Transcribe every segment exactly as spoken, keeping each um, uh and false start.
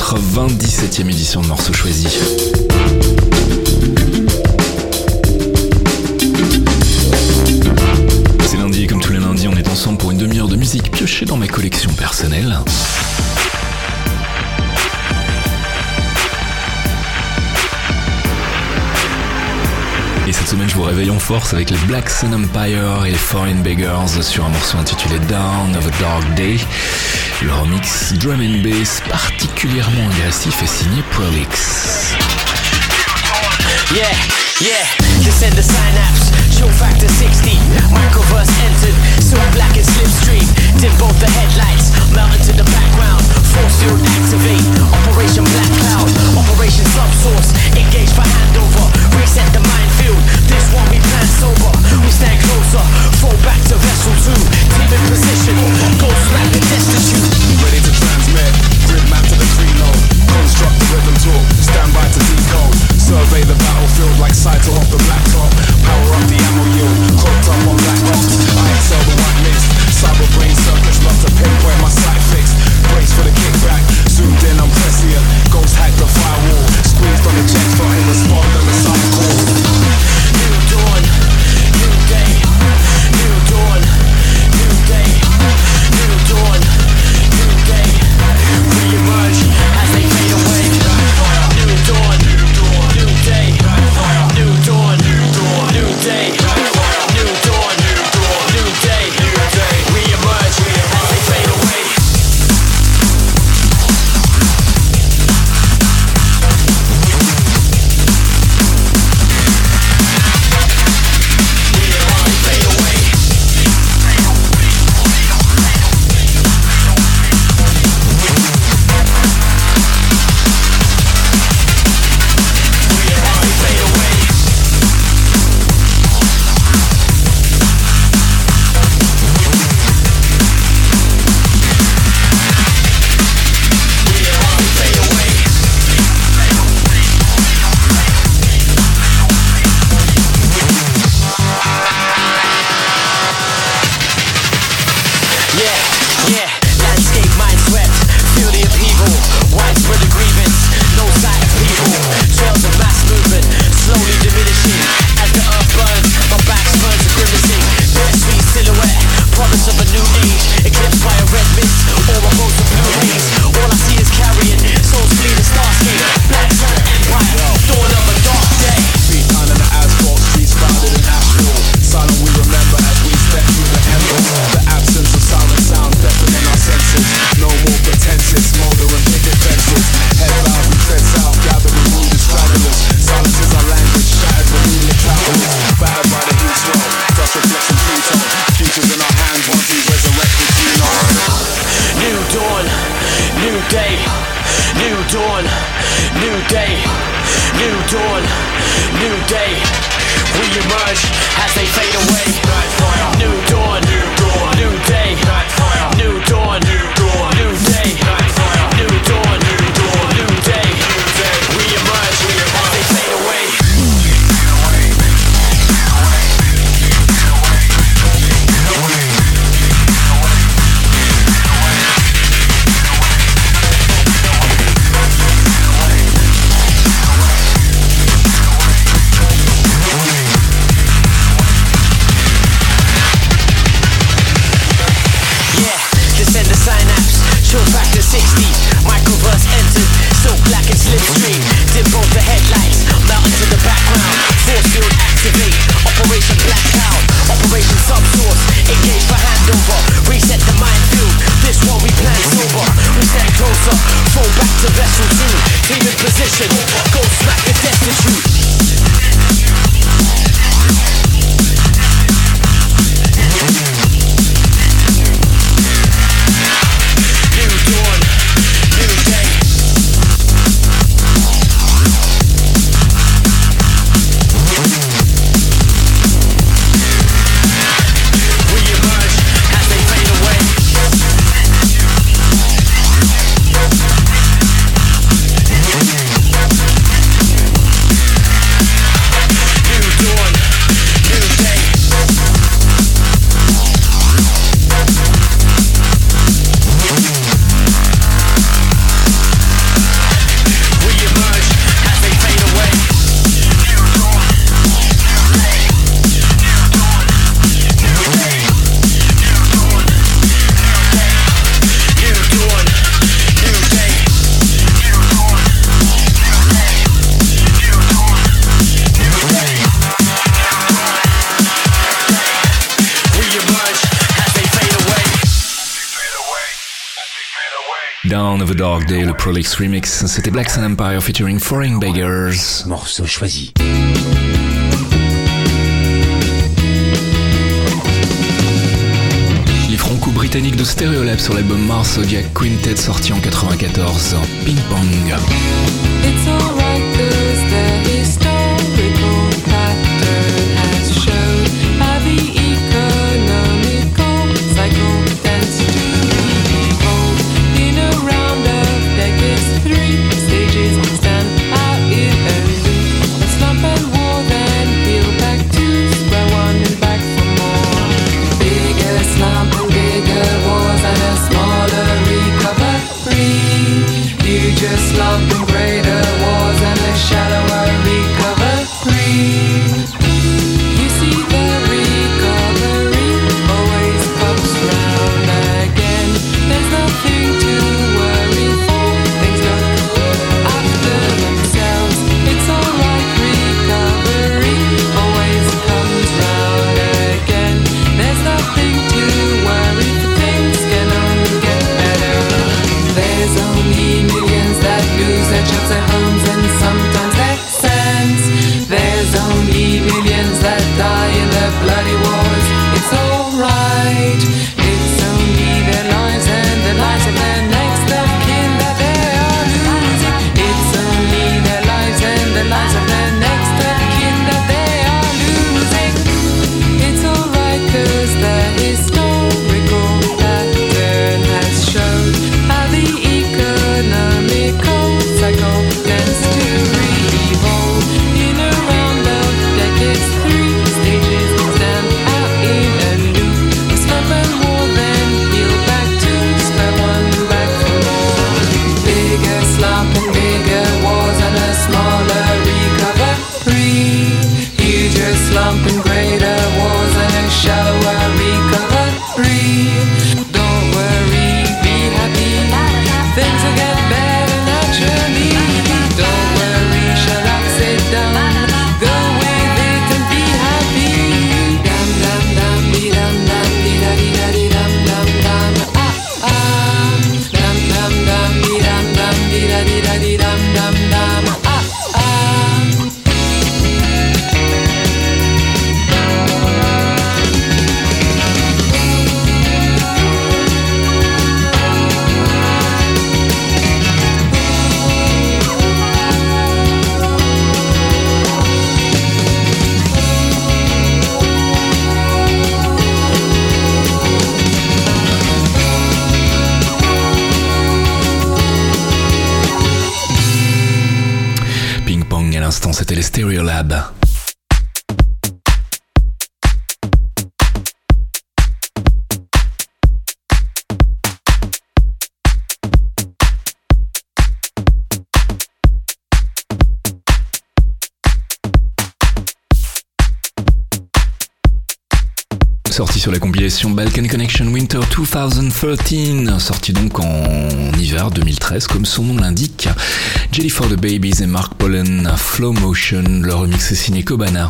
quatre-vingt-dix-septième édition de Morceaux Choisis. C'est lundi et comme tous les lundis, on est ensemble pour une demi-heure de musique piochée dans ma collection personnelle. Et cette semaine, je vous réveille en force avec les Black Sun Empire et les Foreign Beggars sur un morceau intitulé Down of a Dark Day. Le remix drum and bass particulièrement agressif est signé Prolix. Yeah, yeah, descend the synapse, chill factor sixty, microverse entered, so black and slipstream, dim both the headlights, melt into the background, force field activate, Operation Black Cloud, Operation Subsource, engage for handover, reset the minefield, this one we plan sober, we stand closer, fall back to vessel two, team in position, ghost rapid destitute, ready to transmit, grid map to the preload, construct the rhythm talk, stand by to decode, survey the battlefield like Saito off the blacktop, power up the ammo yield, cloaked up on black rocks, I excel the white mist, cyber brain circuits love to pinpoint my sight fixed, brace for the kickback, zoomed in I'm prescient, ghost hack the firewall, squeezed on the jet for in respond to the side call. New dawn, new day, new dawn, new day, new dawn, new day, re-emerge as they fade away. New dawn, new day, new dawn, new day, new dawn, new day, re-emerge as they fade away. Down of a Dark Day, le Prolix Remix. C'était Black Sun Empire featuring Foreign Beggars. Morceau choisi. Les franco-britanniques de Stereolab sur l'album Mars Zodiac Quintet sorti en quatre-vingt-quatorze. Ping Pong. It's alright 'cause the historical pattern has shown how the economical cycle tends to evolve. In a round of decades, three stages stand out in a loop. A slump and war, then peel back to square one and back for more. Bigger slump and bigger wars and a smaller recovery. Huger slump and greater wars and a shallower recovery. You see the recovery always comes round again. There's nothing to worry for. Things look after themselves. It's alright, recovery always comes round again. There's nothing to worry for. Things can only get better. There's only millions that lose their jobs, their homes, and sometimes their sense. There's only millions that die in the bloody wars. It's alright. It's only their lives and the lives of their next of kin that they are losing. It's only their lives and the lives of their next of kin that they are losing. It's alright 'cause the historical pattern has shown how the economical cycle tends to revolve. In a round of decades, three stages stand out in a loop. A slump and war, then peel back to square one, back for more. Bigger slump and bigger wars and a smaller recovery. Huger slump and greater wars and a shallower recovery. Don't worry, be happy. Things will get better naturally. Don't worry, shut up, sit down. Go with it and be happy. Dum dum dum dee dum dum dee da dee da dee dum dum dum ah ah. Dum dum dum dee dum dum dee da dee da dee dum dum dum ah ah. Ping Pong à l'instant, c'était les Stereolab. Sorti sur la compilation Balkan Connection Winter deux mille treize, sorti donc en hiver deux mille treize comme son nom l'indique. Jelly for the Babies et Mark Pollen, Flow Motion, le remix est signé Kobana.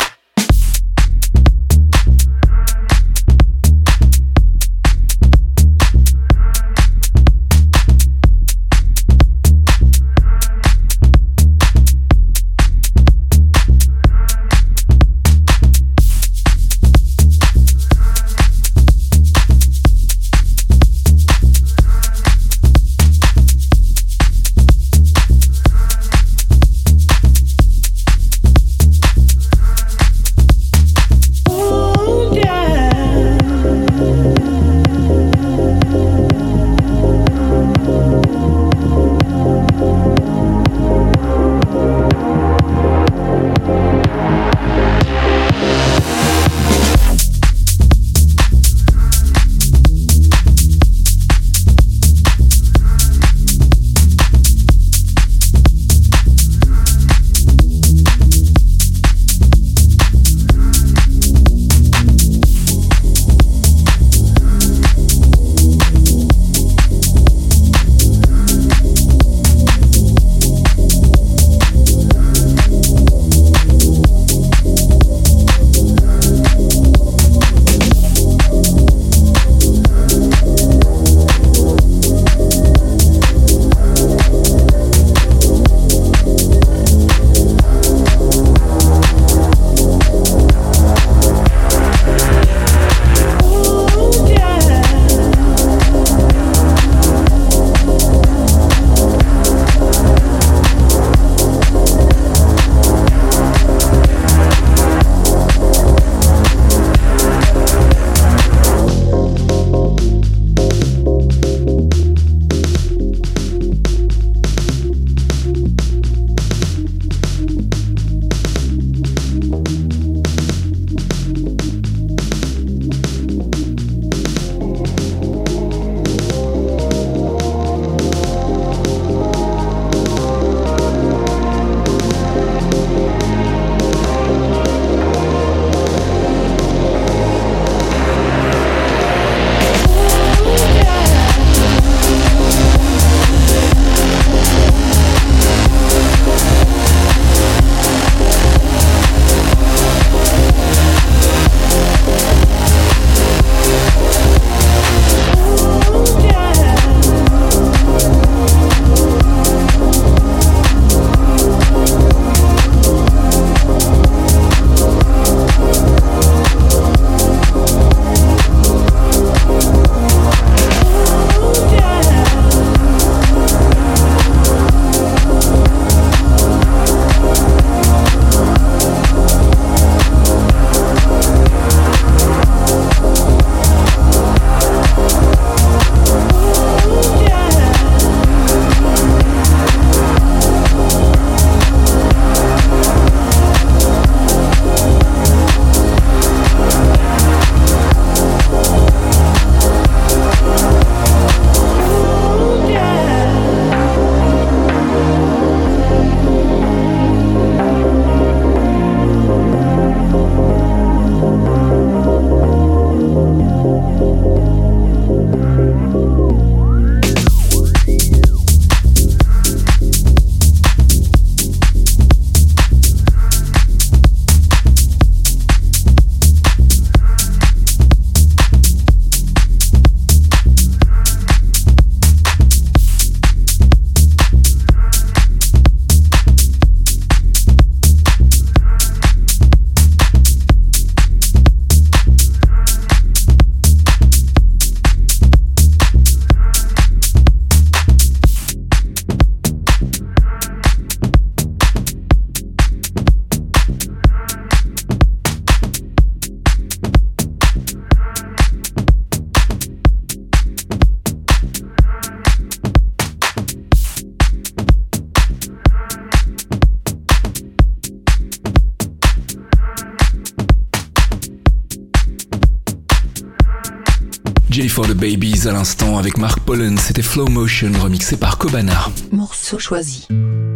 J for the Babies à l'instant avec Mark Pollen, c'était Flow Motion remixé par Kobana. Morceau choisi.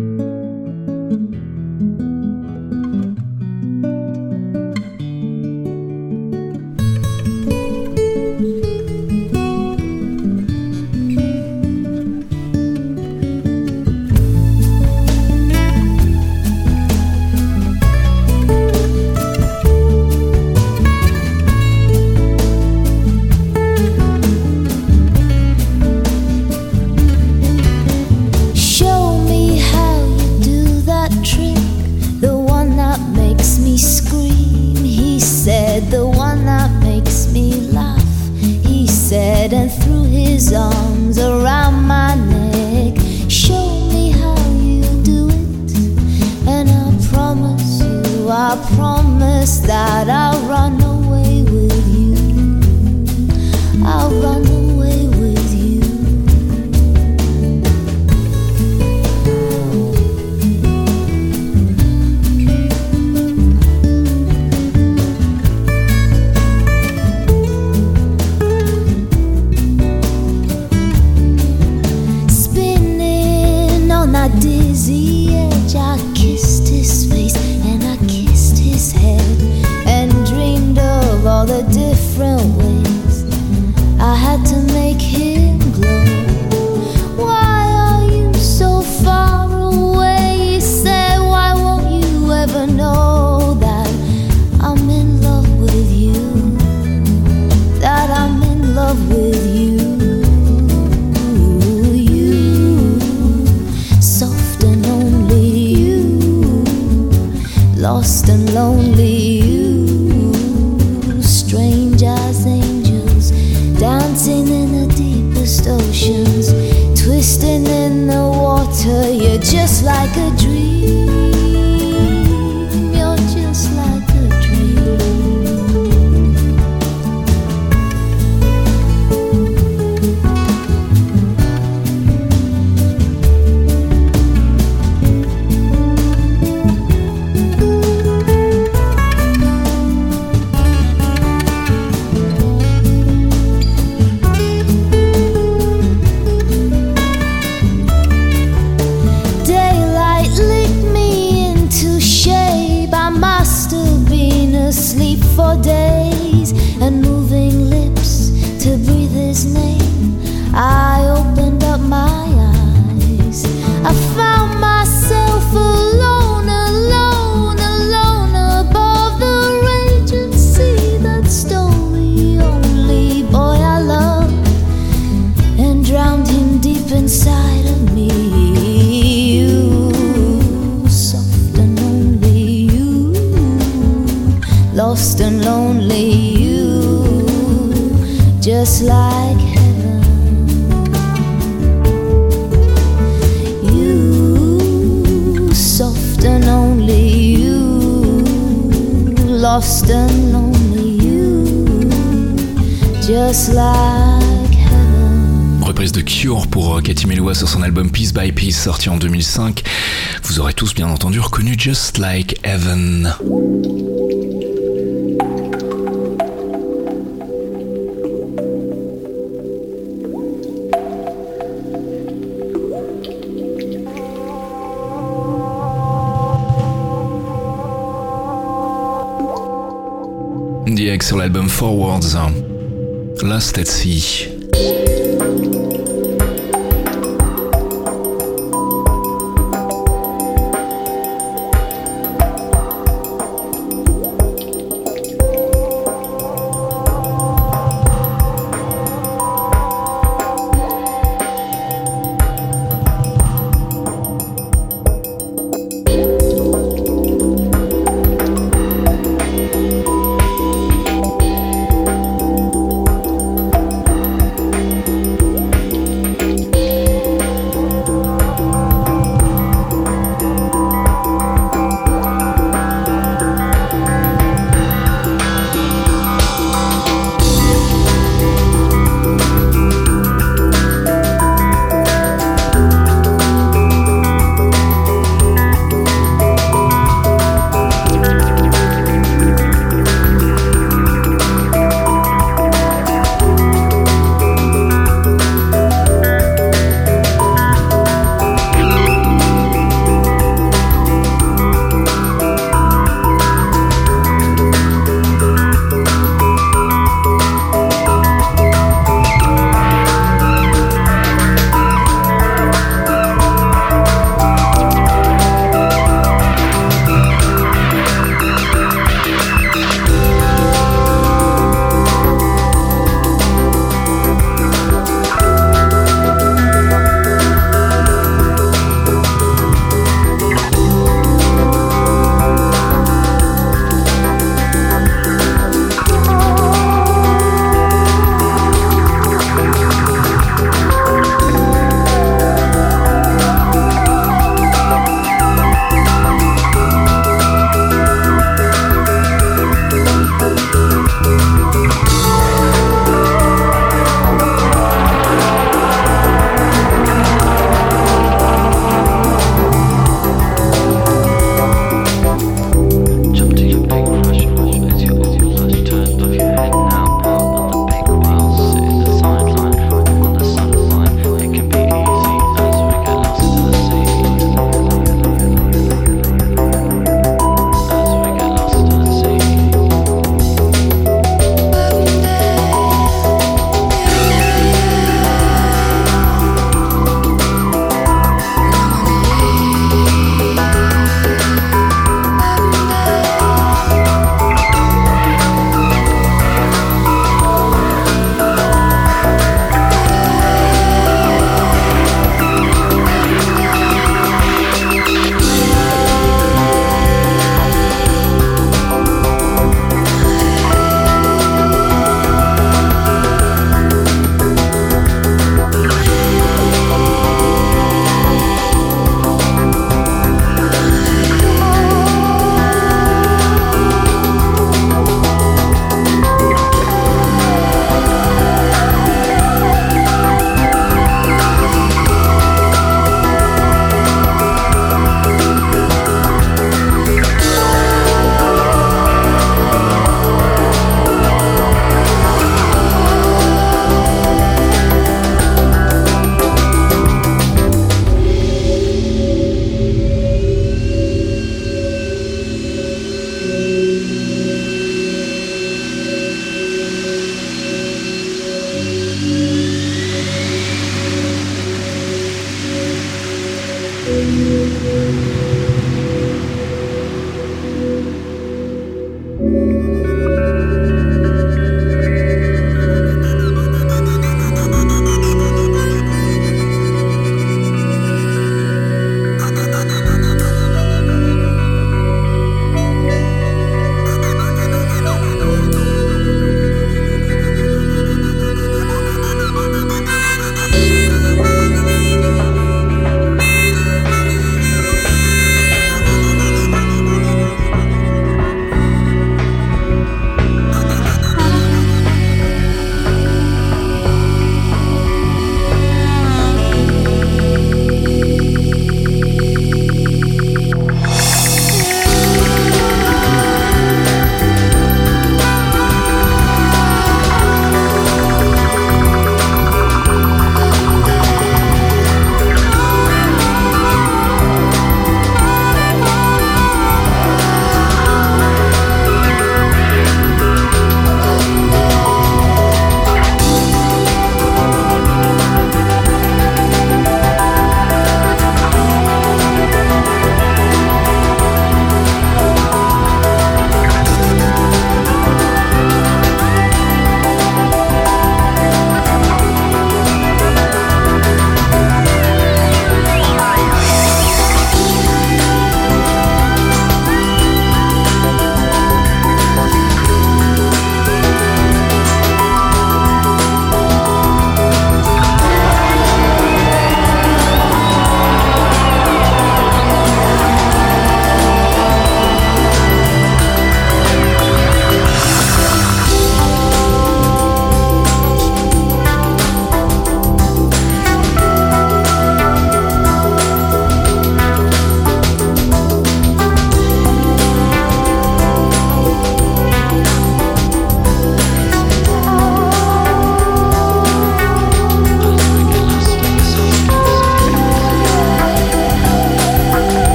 Lost and lonely you, strange as angels, dancing in the deepest oceans, twisting in the water. You're just like a dream, you're just like a dream. Sleep for days and moving lips to breathe his name. I opened up my eyes, I found myself alone, alone, alone above the raging sea that stole the only boy I loved and drowned him deep inside of me. Lost and lonely you, just like heaven. You, soft and only you, lost and lonely you, just like heaven. Reprise de Cure pour Katy Melua sur son album Piece by Piece sorti en deux mille cinq. Vous aurez tous bien entendu reconnu Just Like Heaven. D X sur l'album Forwards, Lost at Sea.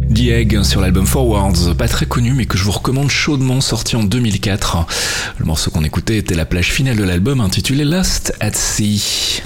The Egg sur l'album Forwards, pas très connu mais que je vous recommande chaudement, sorti en deux mille quatre. Le morceau qu'on écoutait était la plage finale de l'album intitulé Lost at Sea.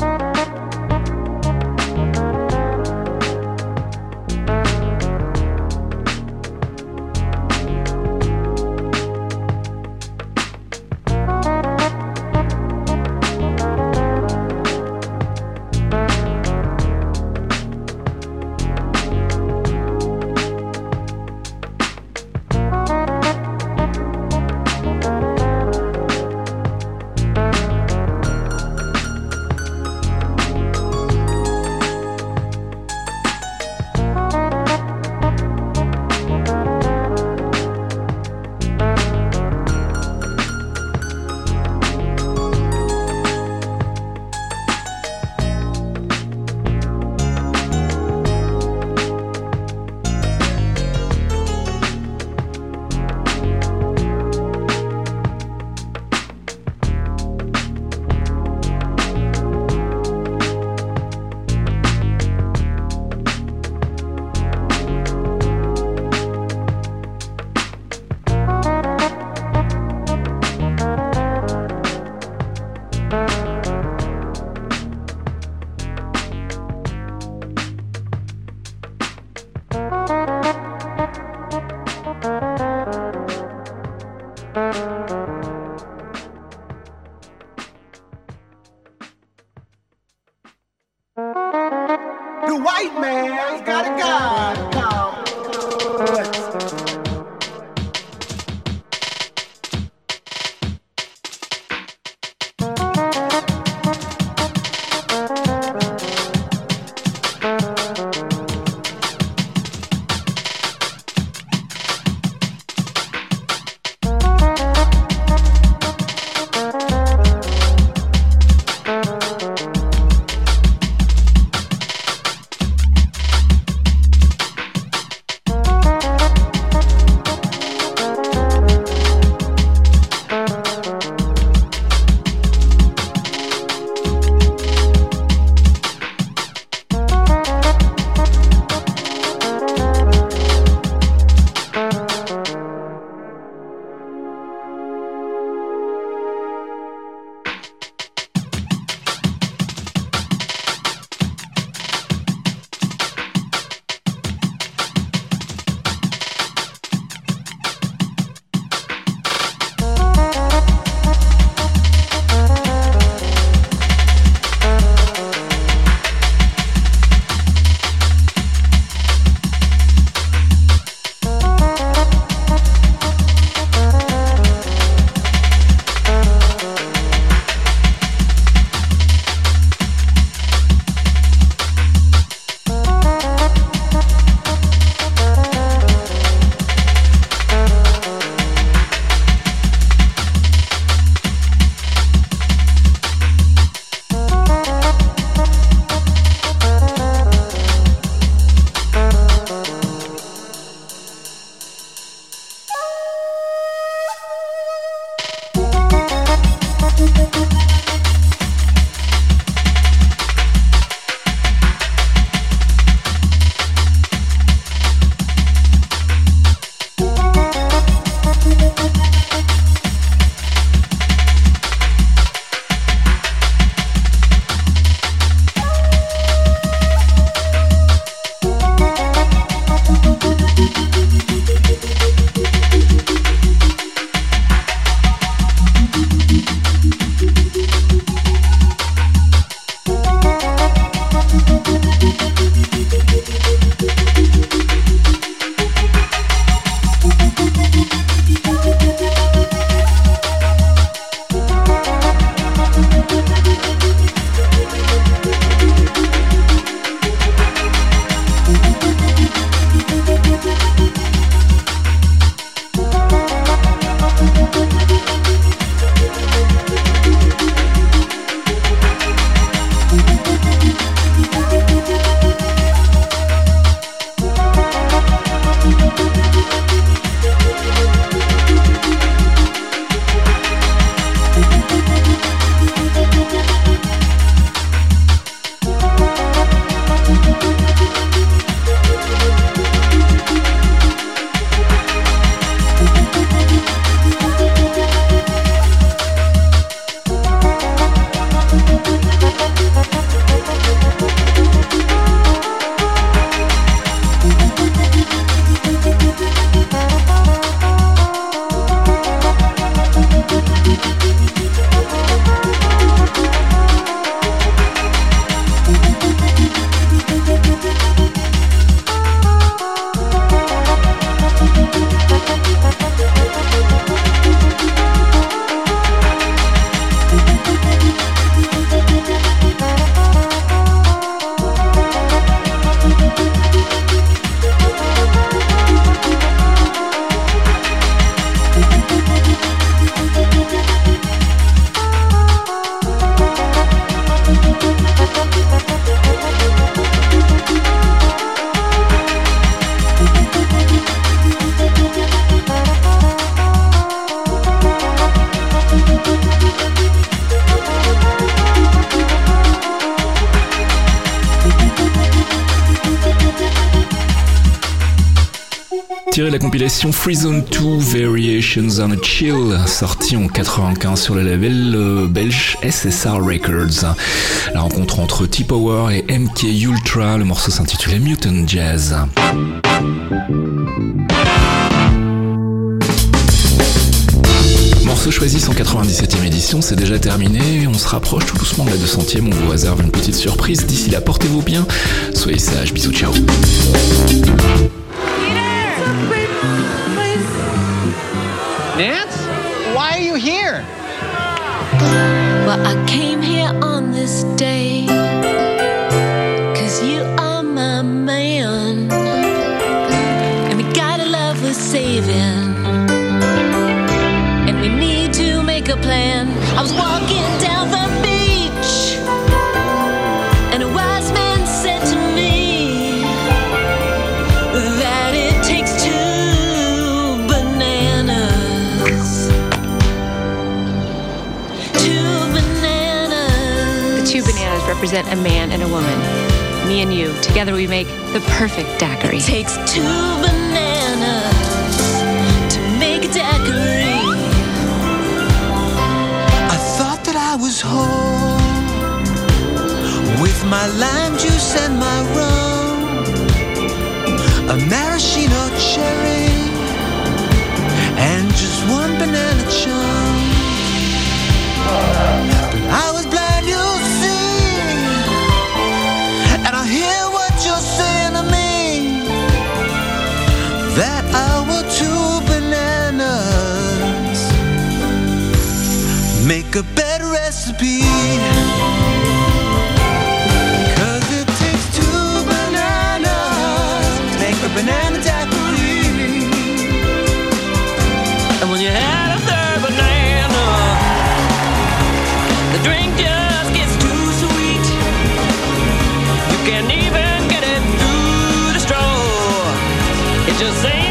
The white man's got a gun. tiré de la compilation Free Zone deux Variations on a Chill, sorti en quatre-vingt-quinze sur le label euh, belge S S R Records. La rencontre entre T-Power et M K Ultra, le morceau s'intitulait Mutant Jazz. Morceau choisi cent quatre-vingt-dix-septième édition, c'est déjà terminé, on se rapproche tout doucement de la deux centième, on vous réserve une petite surprise, d'ici là portez-vous bien, soyez sages, bisous, ciao. Nance, why are you here? Well, I came here on this day, 'cause you are my man, and we got a love worth saving, and we need to make a plan. I was walking down the beach, and a wise man said to me that it takes two bananas, two bananas. The two bananas represent a man and a woman. Me and you. Together we make the perfect daiquiri. It takes two bananas to make a daiquiri. I thought that I was home with my lime juice and my rum, a maraschino cherry, and just one banana chum. But I was blind, you see, and I hear what you're saying to me, that our two bananas make a better recipe. 'Cause it takes two bananas to make a banana daiquiri. And when you add a third banana, the drink just gets too sweet. You can't even get it through the straw. It just ain't